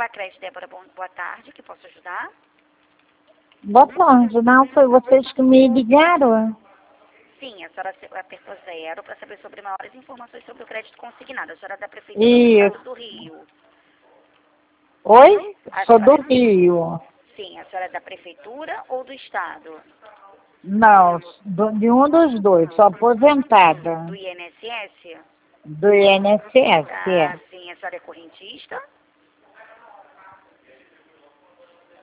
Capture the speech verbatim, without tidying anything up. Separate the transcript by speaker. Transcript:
Speaker 1: Epacred, Débora, bom, boa tarde, que posso ajudar?
Speaker 2: Boa tarde, não foi vocês que me ligaram?
Speaker 1: Sim, a senhora apertou zero para saber sobre maiores informações sobre o crédito consignado. A senhora é da Prefeitura do
Speaker 2: Isso.
Speaker 1: Estado do Rio.
Speaker 2: Oi?
Speaker 1: A
Speaker 2: Sou do
Speaker 1: senhora...
Speaker 2: Rio.
Speaker 1: Sim, a senhora é da Prefeitura ou do Estado?
Speaker 2: Não, do, de um dos dois, sou aposentada.
Speaker 1: Do I N S S?
Speaker 2: Do I N S S,
Speaker 1: Ah,
Speaker 2: é.
Speaker 1: sim, a senhora é correntista?